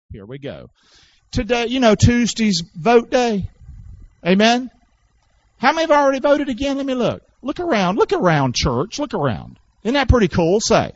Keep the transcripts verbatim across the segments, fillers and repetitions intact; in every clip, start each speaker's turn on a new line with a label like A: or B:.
A: Here we go. Today, you know, Tuesday's vote day. Amen? How many have already voted again? Let me look. Look around. Look around, church. Look around. Isn't that pretty cool? Say.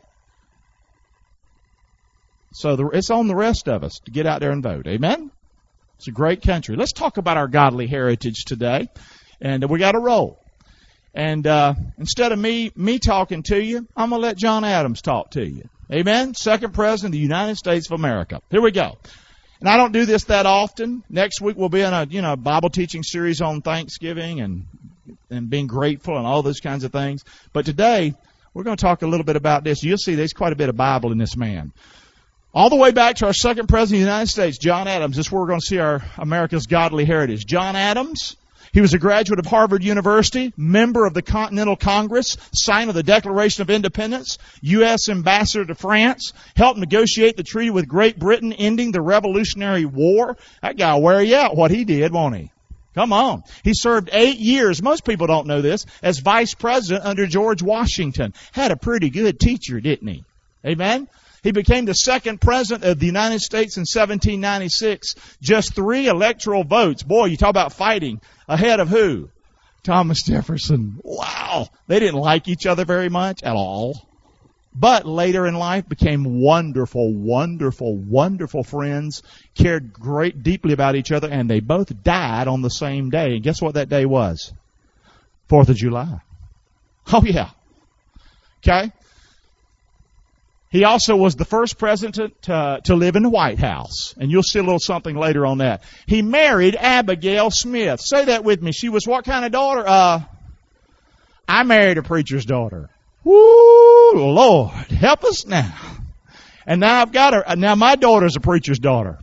A: So the, it's on the rest of us to get out there and vote. Amen? It's a great country. Let's talk about our godly heritage today. And we got to roll. And uh, instead of me me talking to you, I'm going to let John Adams talk to you. Amen? Second President of the United States of America. Here we go. And I don't do this that often. Next week we'll be in a you know Bible teaching series on Thanksgiving and and being grateful and all those kinds of things. But today we're going to talk a little bit about this. You'll see there's quite a bit of Bible in this man. All the way back to our second President of the United States, John Adams. This is where we're going to see our America's godly heritage. John Adams. He was a graduate of Harvard University, member of the Continental Congress, signer of the Declaration of Independence, U S ambassador to France, helped negotiate the treaty with Great Britain ending the Revolutionary War. That guy will wear you out what he did, won't he? Come on. He served eight years, most people don't know this, as vice president under George Washington. Had a pretty good teacher, didn't he? Amen? He became the second president of the United States in seventeen ninety-six. Just three electoral votes. Boy, you talk about fighting. Ahead of who? Thomas Jefferson. Wow. They didn't like each other very much at all. But later in life became wonderful, wonderful, wonderful friends. Cared great deeply about each other. And they both died on the same day. And guess what that day was? Fourth of July. Oh, yeah. Okay. He also was the first president to, to live in the White House. And you'll see a little something later on that. He married Abigail Smith. Say that with me. She was what kind of daughter? Uh, I married a preacher's daughter. Woo, Lord, help us now. And now I've got her. Now my daughter's a preacher's daughter.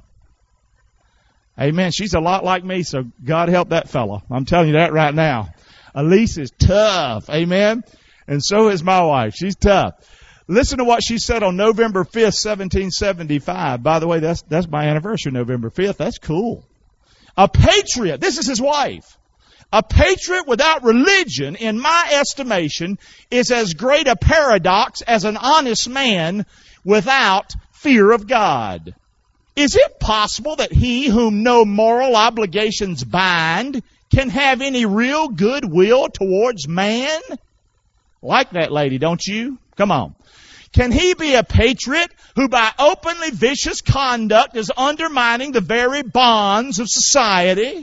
A: Amen. She's a lot like me, so God help that fella. I'm telling you that right now. Elise is tough. Amen. And so is my wife. She's tough. Listen to what she said on November fifth, seventeen seventy-five. By the way, that's that's my anniversary, November fifth. That's cool. A patriot, this is his wife. A patriot without religion, in my estimation, is as great a paradox as an honest man without fear of God. Is it possible that he whom no moral obligations bind can have any real goodwill towards man? Like that lady, don't you? Come on. Can he be a patriot who by openly vicious conduct is undermining the very bonds of society?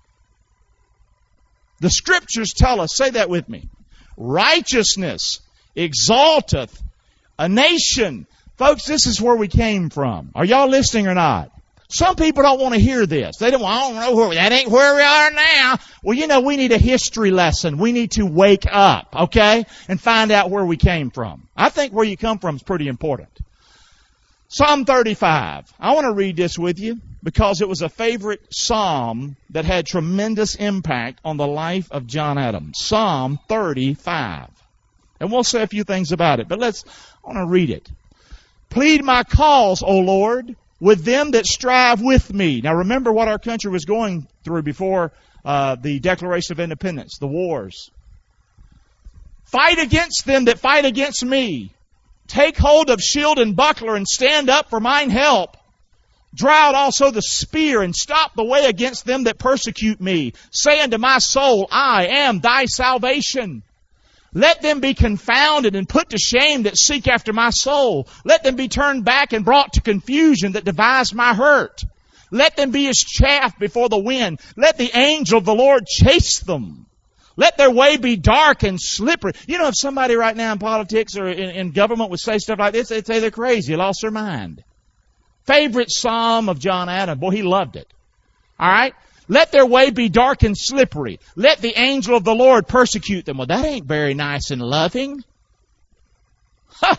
A: The scriptures tell us, say that with me, righteousness exalteth a nation. Folks, this is where we came from. Are y'all listening or not? Some people don't want to hear this. They don't, I don't know where, that ain't where we are now. Well, you know, we need a history lesson. We need to wake up, okay, and find out where we came from. I think where you come from is pretty important. Psalm thirty-five. I want to read this with you because it was a favorite psalm that had tremendous impact on the life of John Adams. Psalm thirty-five. And we'll say a few things about it, but let's, I want to read it. Plead my cause, O Lord, with them that strive with me. Now remember what our country was going through before uh, the Declaration of Independence, the wars. Fight against them that fight against me. Take hold of shield and buckler and stand up for mine help. Draw out also the spear and stop the way against them that persecute me. Say unto my soul, I am thy salvation. Let them be confounded and put to shame that seek after my soul. Let them be turned back and brought to confusion that devise my hurt. Let them be as chaff before the wind. Let the angel of the Lord chase them. Let their way be dark and slippery. You know, if somebody right now in politics or in, in government would say stuff like this, they'd say they're crazy, lost their mind. Favorite psalm of John Adams. Boy, he loved it. All right? Let their way be dark and slippery. Let the angel of the Lord persecute them. Well, that ain't very nice and loving. Huh.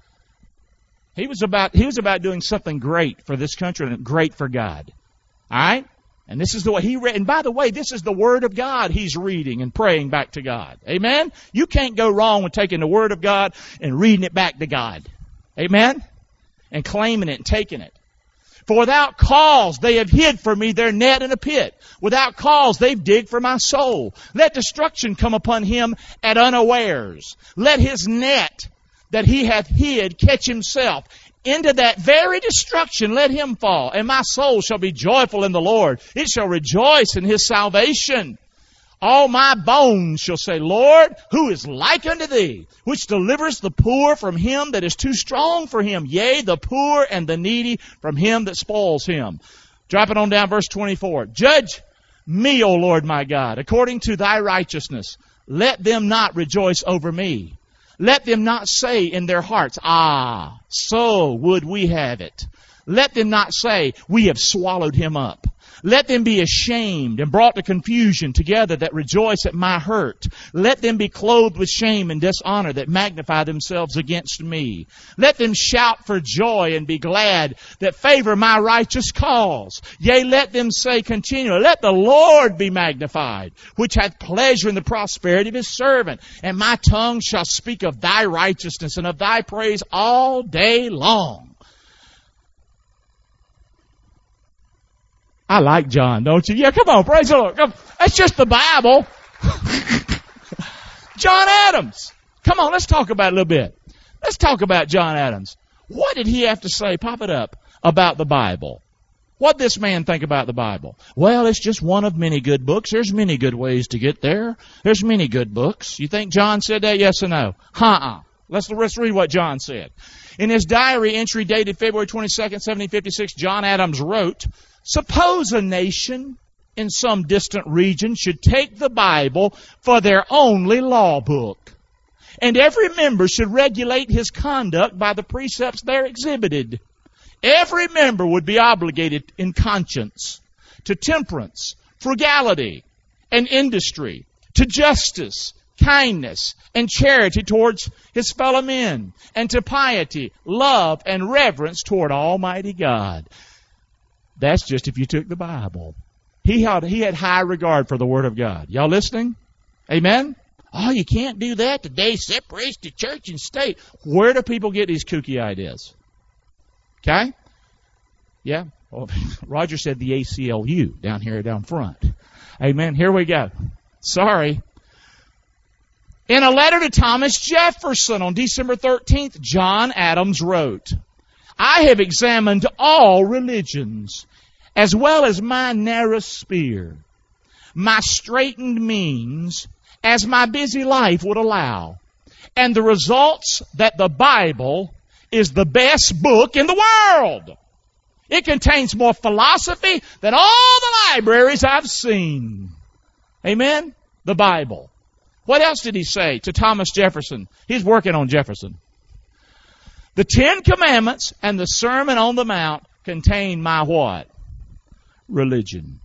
A: He was about, he was about doing something great for this country and great for God. All right? And this is the way he read. And by the way, this is the Word of God he's reading and praying back to God. Amen? You can't go wrong with taking the Word of God and reading it back to God. Amen? And claiming it and taking it. For without cause they have hid for me their net in a pit. Without cause they've digged for my soul. Let destruction come upon him at unawares. Let his net that he hath hid catch himself. into that very destruction, let him fall. And my soul shall be joyful in the Lord. It shall rejoice in his salvation. All my bones shall say, Lord, who is like unto thee, which delivers the poor from him that is too strong for him, yea, the poor and the needy from him that spoils him. Drop it on down, verse twenty-four. Judge me, O Lord my God, according to thy righteousness. Let them not rejoice over me. Let them not say in their hearts, ah, so would we have it. Let them not say, we have swallowed him up. Let them be ashamed and brought to confusion together that rejoice at my hurt. Let them be clothed with shame and dishonor that magnify themselves against me. Let them shout for joy and be glad that favor my righteous cause. Yea, let them say continually, let the Lord be magnified, which hath pleasure in the prosperity of his servant. And my tongue shall speak of thy righteousness and of thy praise all day long. I like John, don't you? Yeah, come on, praise the Lord. Come. That's just the Bible. John Adams. Come on, let's talk about it a little bit. Let's talk about John Adams. What did he have to say, pop it up, about the Bible? What did this man think about the Bible? Well, it's just one of many good books. There's many good ways to get there. There's many good books. You think John said that? Yes or no? Uh-uh. Let's, let's read what John said. In his diary entry dated February twenty-second, seventeen fifty-six, John Adams wrote, suppose a nation in some distant region should take the Bible for their only law book, and every member should regulate his conduct by the precepts there exhibited. Every member would be obligated in conscience to temperance, frugality, and industry, to justice, kindness, and charity towards his fellow men, and to piety, love, and reverence toward Almighty God. That's just if you took the Bible. He had, he had high regard for the Word of God. Y'all listening? Amen? Oh, you can't do that. Today separates the church and state. Where do people get these kooky ideas? Okay? Yeah? Well, Roger said the A C L U down here down front. Amen. Here we go. Sorry. In a letter to Thomas Jefferson on December thirteenth, John Adams wrote, I have examined all religions, as well as my narrow sphere, my straitened means, as my busy life would allow, and the results that the Bible is the best book in the world. It contains more philosophy than all the libraries I've seen. Amen? The Bible. What else did he say to Thomas Jefferson? He's working on Jefferson. The Ten Commandments and the Sermon on the Mount contain my what? Religion.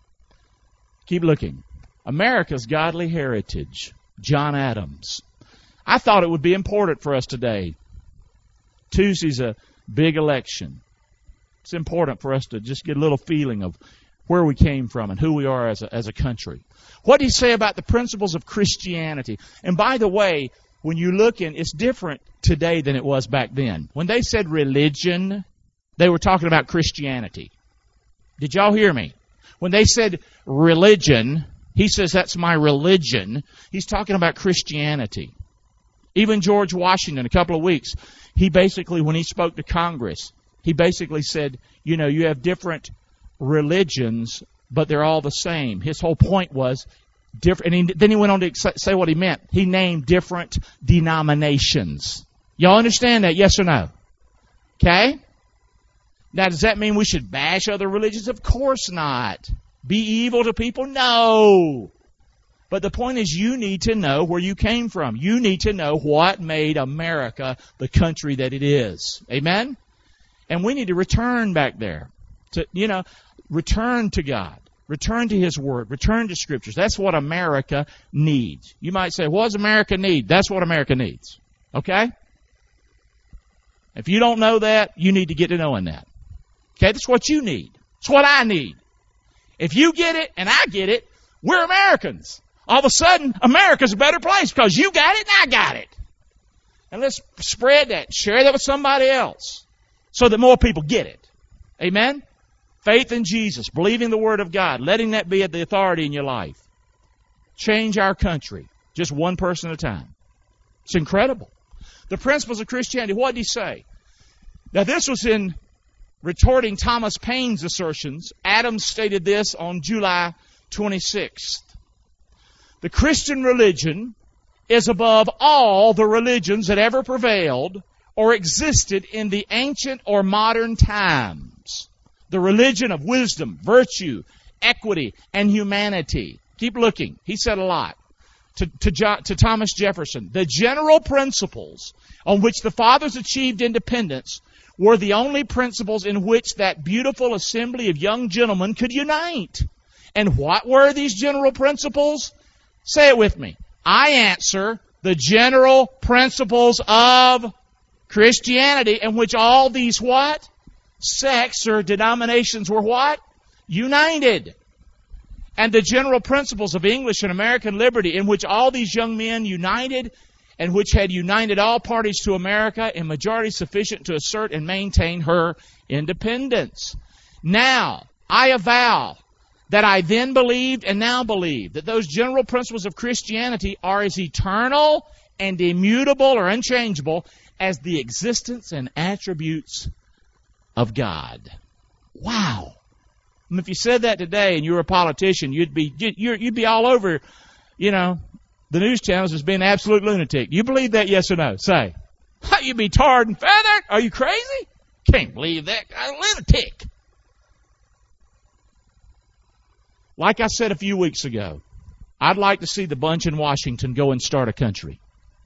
A: Keep looking. America's godly heritage. John Adams. I thought it would be important for us today. Tuesday's a big election. It's important for us to just get a little feeling of where we came from and who we are as a, as a country. What did he say about the principles of Christianity? And by the way, when you look in, it's different today than it was back then. When they said religion, they were talking about Christianity. Did y'all hear me? When they said religion, he says that's my religion. He's talking about Christianity. Even George Washington, a couple of weeks, he basically, when he spoke to Congress, he basically said, you know, you have different religions, but they're all the same. His whole point was different. And he, then he went on to say what he meant. He named different denominations. Y'all understand that? Yes or no? Okay? Now, does that mean we should bash other religions? Of course not. Be evil to people? No. But the point is, you need to know where you came from. You need to know what made America the country that it is. Amen? And we need to return back there. To, you know, return to God. Return to His Word. Return to Scriptures. That's what America needs. You might say, what does America need? That's what America needs. Okay? If you don't know that, you need to get to knowing that. Okay? That's what you need. It's what I need. If you get it and I get it, we're Americans. All of a sudden, America's a better place because you got it and I got it. And let's spread that. Share that with somebody else so that more people get it. Amen? Faith in Jesus, believing the Word of God, letting that be the authority in your life. Change our country, just one person at a time. It's incredible. The principles of Christianity, what did he say? Now, this was in retorting Thomas Paine's assertions. Adams stated this on July twenty-sixth. The Christian religion is above all the religions that ever prevailed or existed in the ancient or modern times. The religion of wisdom, virtue, equity, and humanity. Keep looking. He said a lot. To, to, John, to Thomas Jefferson, the general principles on which the fathers achieved independence were the only principles in which that beautiful assembly of young gentlemen could unite. And what were these general principles? Say it with me. I answer, the general principles of Christianity, in which all these what? Sects or denominations were what? United. And the general principles of English and American liberty, in which all these young men united, and which had united all parties to America in majority sufficient to assert and maintain her independence. Now, I avow that I then believed and now believe that those general principles of Christianity are as eternal and immutable or unchangeable as the existence and attributes of God. Wow. And if you said that today and you were a politician, you'd be you'd, you'd be all over, you know, the news channels as being an absolute lunatic. You believe that, yes or no? Say. You'd be tarred and feathered? Are you crazy? Can't believe that. I'm a lunatic. Like I said a few weeks ago, I'd like to see the bunch in Washington go and start a country.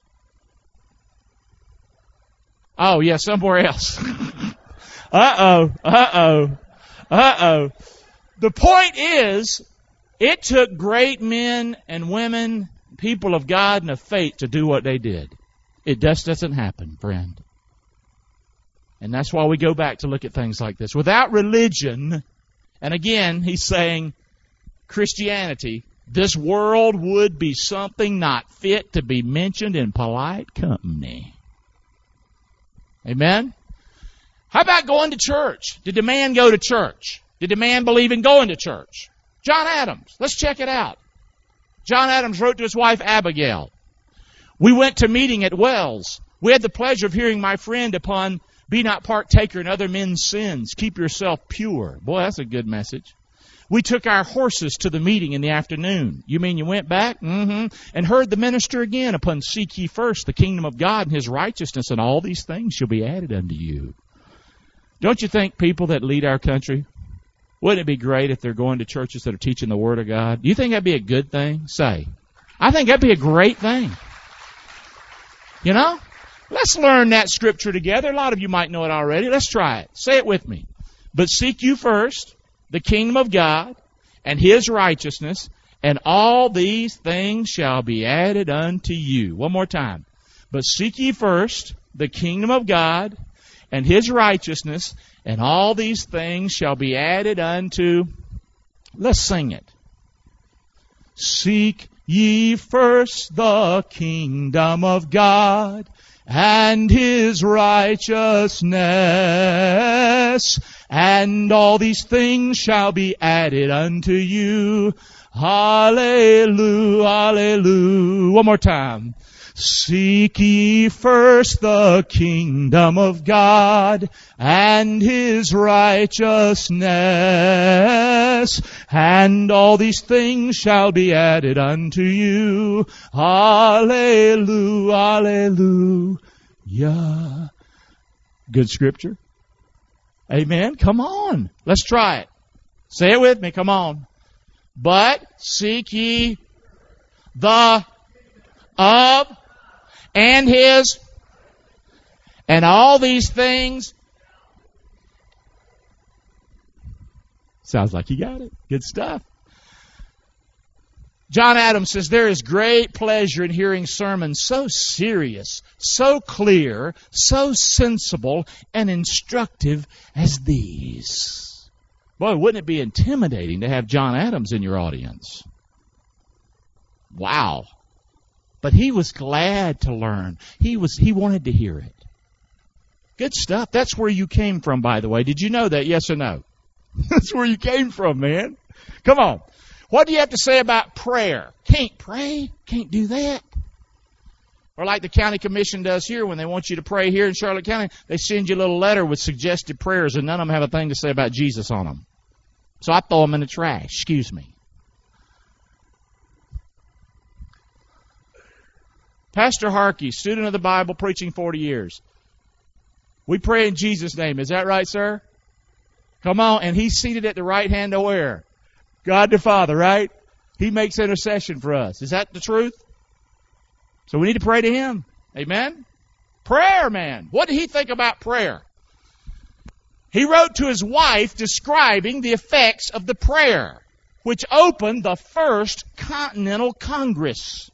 A: Oh, yeah, somewhere else. Uh-oh, uh-oh, uh-oh. The point is, it took great men and women, people of God and of faith to do what they did. It just doesn't happen, friend. And that's why we go back to look at things like this. Without religion, and again, he's saying, Christianity, this world would be something not fit to be mentioned in polite company. Amen? How about going to church? Did the man go to church? Did the man believe in going to church? John Adams. Let's check it out. John Adams wrote to his wife Abigail. We went to meeting at Wells. We had the pleasure of hearing my friend upon be not partaker in other men's sins. Keep yourself pure. Boy, that's a good message. We took our horses to the meeting in the afternoon. You mean you went back? Mm-hmm. And heard the minister again upon seek ye first the kingdom of God and his righteousness, and all these things shall be added unto you. Don't you think people that lead our country, wouldn't it be great if they're going to churches that are teaching the Word of God? Do you think that'd be a good thing? Say. I think that'd be a great thing. You know? Let's learn that scripture together. A lot of you might know it already. Let's try it. Say it with me. But seek you first the kingdom of God and his righteousness, and all these things shall be added unto you. One more time. But seek ye first the kingdom of God and his righteousness, and all these things shall be added unto. Let's sing it. Seek ye first the kingdom of God and his righteousness, and all these things shall be added unto you. Hallelujah, hallelujah. One more time. Seek ye first the kingdom of God and his righteousness, and all these things shall be added unto you. Hallelujah, hallelujah. Good scripture. Amen. Come on. Let's try it. Say it with me. Come on. But seek ye the of and his, and all these things. Sounds like you got it. Good stuff. John Adams says, there is great pleasure in hearing sermons so serious, so clear, so sensible, and instructive as these. Boy, wouldn't it be intimidating to have John Adams in your audience? Wow. But he was glad to learn. He was he wanted to hear it. Good stuff. That's where you came from, by the way. Did you know that? Yes or no? That's where you came from, man. Come on. What do you have to say about prayer? Can't pray? Can't do that? Or like the county commission does here when they want you to pray here in Charlotte County, they send you a little letter with suggested prayers, and none of them have a thing to say about Jesus on them. So I throw them in the trash. Excuse me. Pastor Harkey, student of the Bible, preaching forty years. We pray in Jesus' name. Is that right, sir? Come on. And he's seated at the right hand of where? God the Father, right? He makes intercession for us. Is that the truth? So we need to pray to Him. Amen? Prayer, man. What did he think about prayer? He wrote to his wife describing the effects of the prayer, which opened the First Continental Congress.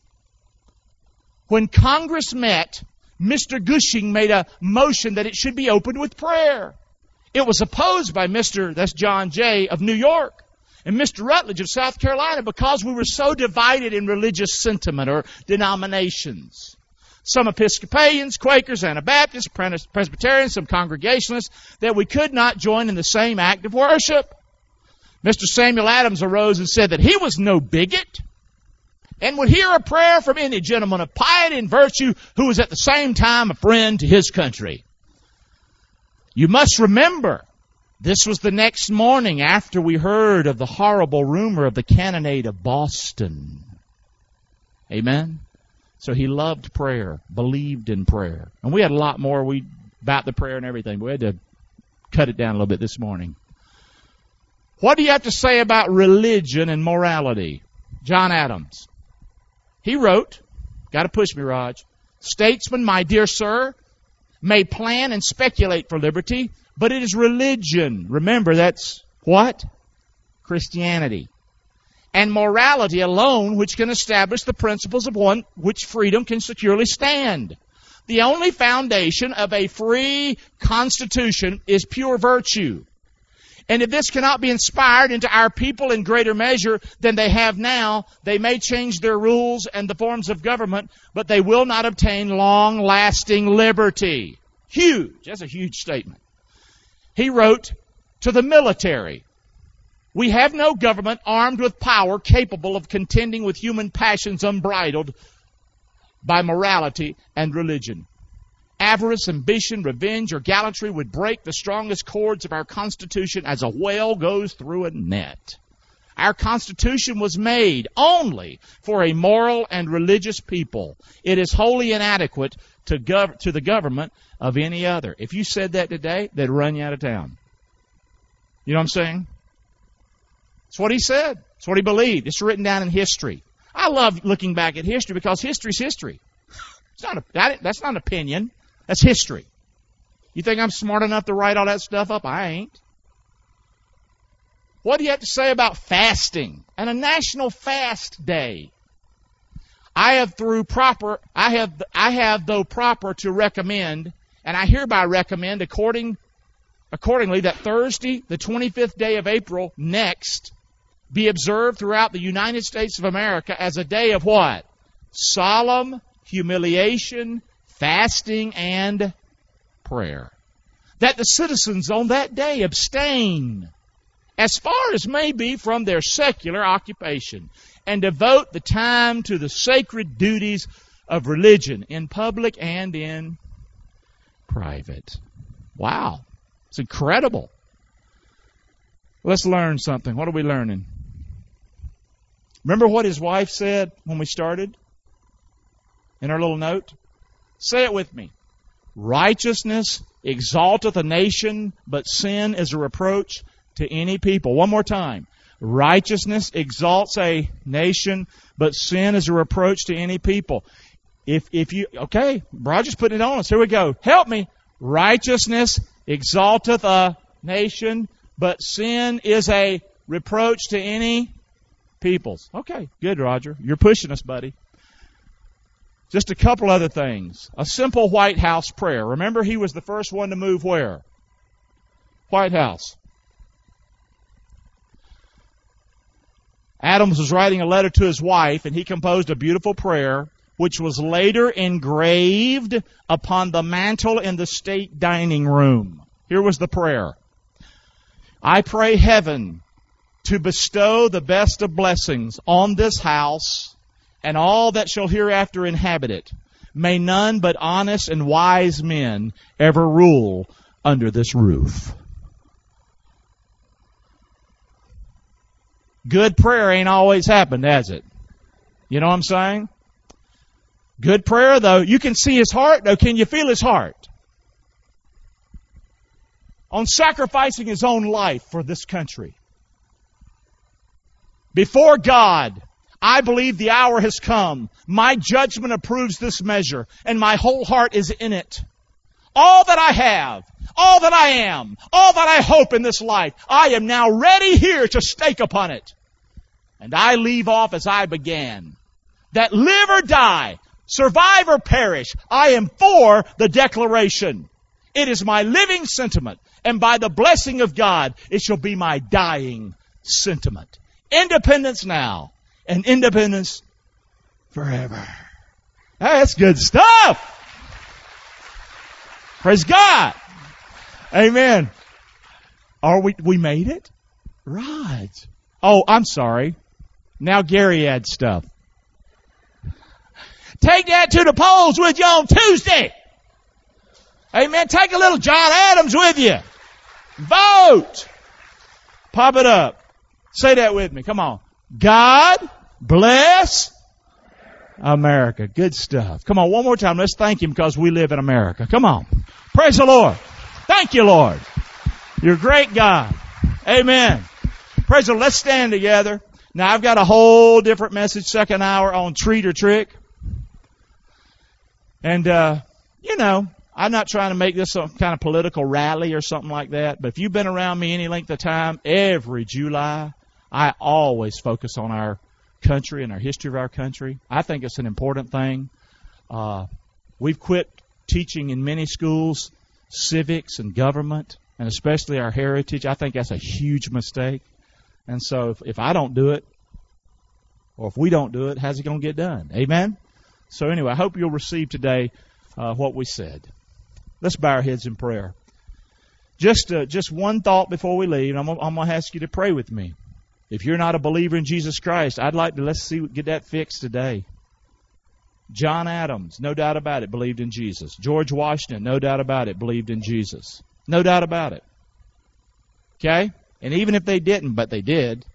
A: When Congress met, Mister Gushing made a motion that it should be opened with prayer. It was opposed by Mister that's John Jay of New York, and Mister Rutledge of South Carolina, because we were so divided in religious sentiment or denominations. Some Episcopalians, Quakers, Anabaptists, Presbyterians, some Congregationalists, that we could not join in the same act of worship. Mister Samuel Adams arose and said that he was no bigot and would hear a prayer from any gentleman of piety and virtue who was at the same time a friend to his country. You must remember, this was the next morning after we heard of the horrible rumor of the cannonade of Boston. Amen? So he loved prayer, believed in prayer. And we had a lot more we about the prayer and everything, but we had to cut it down a little bit this morning. What do you have to say about religion and morality? John Adams. He wrote, got to push me, Raj, statesmen, my dear sir, may plan and speculate for liberty, but it is religion. Remember, that's what? Christianity. And morality alone which can establish the principles of one which freedom can securely stand. The only foundation of a free constitution is pure virtue. And if this cannot be inspired into our people in greater measure than they have now, they may change their rules and the forms of government, but they will not obtain long-lasting liberty. Huge. That's a huge statement. He wrote to the military, we have no government armed with power capable of contending with human passions unbridled by morality and religion. Avarice, ambition, revenge, or gallantry would break the strongest cords of our Constitution as a whale goes through a net. Our Constitution was made only for a moral and religious people. It is wholly inadequate to, gov- to the government of any other. If you said that today, they'd run you out of town. You know what I'm saying? It's what he said. It's what he believed. It's written down in history. I love looking back at history because history's history. It's not a, that, that's not an opinion. That's history. You think I'm smart enough to write all that stuff up? I ain't. What do you have to say about fasting and a national fast day? I have through proper, I have, I have though proper to recommend, and I hereby recommend according, accordingly that Thursday, the twenty-fifth day of April next, be observed throughout the United States of America as a day of what? Solemn humiliation, fasting, and prayer. That the citizens on that day abstain as far as may be from their secular occupation and devote the time to the sacred duties of religion in public and in private. Wow. It's incredible. Let's learn something. What are we learning? Remember what his wife said when we started? In our little note? Say it with me. Righteousness exalteth a nation, but sin is a reproach to any people. One more time. Righteousness exalts a nation, but sin is a reproach to any people. If if you okay, Roger's putting it on us. Here we go. Help me. Righteousness exalteth a nation, but sin is a reproach to any peoples. Okay, good, Roger. You're pushing us, buddy. Just a couple other things. A simple White House prayer. Remember, he was the first one to move where? White House. Adams was writing a letter to his wife, and he composed a beautiful prayer, which was later engraved upon the mantle in the state dining room. Here was the prayer. I pray heaven to bestow the best of blessings on this house and all that shall hereafter inhabit it. May none but honest and wise men ever rule under this roof. Good prayer ain't always happened, has it? You know what I'm saying? Good prayer, though. You can see his heart, though. Can you feel his heart? On sacrificing his own life for this country. Before God, I believe the hour has come. My judgment approves this measure, and my whole heart is in it. All that I have, all that I am, all that I hope in this life, I am now ready here to stake upon it. And I leave off as I began. That live or die, survive or perish, I am for the Declaration. It is my living sentiment, and by the blessing of God, it shall be my dying sentiment. Independence now, and independence forever. That's good stuff. Praise God. Amen. Are we, we made it? Right. Oh, I'm sorry. Now Gary adds stuff. Take that to the polls with you on Tuesday. Amen. Take a little John Adams with you. Vote. Pop it up. Say that with me. Come on. God bless America. Good stuff. Come on, one more time. Let's thank Him because we live in America. Come on. Praise the Lord. Thank you, Lord. You're a great God. Amen. Praise the Lord. Let's stand together. Now, I've got a whole different message, second hour, on treat or trick. And, uh, you know, I'm not trying to make this some kind of political rally or something like that, but if you've been around me any length of time, every July, I always focus on our country and our history of our country. I think it's an important thing. Uh, we've quit teaching in many schools civics and government, and especially our heritage. I think that's a huge mistake. And so if, if I don't do it, or if we don't do it, how's it going to get done? Amen? So anyway, I hope you'll receive today uh, what we said. Let's bow our heads in prayer. Just uh, just one thought before we leave. I'm, I'm going to ask you to pray with me. If you're not a believer in Jesus Christ, I'd like to, let's see, get that fixed today. John Adams, no doubt about it, believed in Jesus. George Washington, no doubt about it, believed in Jesus. No doubt about it. Okay? And even if they didn't, but they did,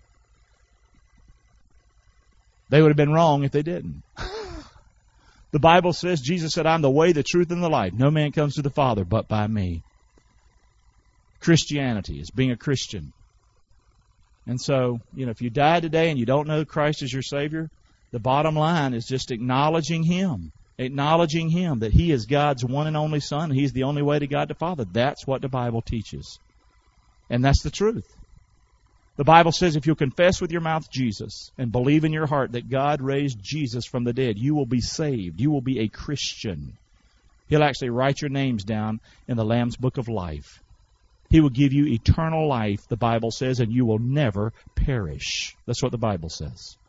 A: they would have been wrong if they didn't. The Bible says, Jesus said, I'm the way, the truth, and the life. No man comes to the Father but by me. Christianity is being a Christian. And so, you know, if you die today and you don't know Christ as your Savior, the bottom line is just acknowledging Him. Acknowledging Him, that He is God's one and only Son, and He's the only way to God the Father. That's what the Bible teaches. And that's the truth. The Bible says if you'll confess with your mouth Jesus and believe in your heart that God raised Jesus from the dead, you will be saved. You will be a Christian. He'll actually write your names down in the Lamb's Book of Life. He will give you eternal life, the Bible says, and you will never perish. That's what the Bible says.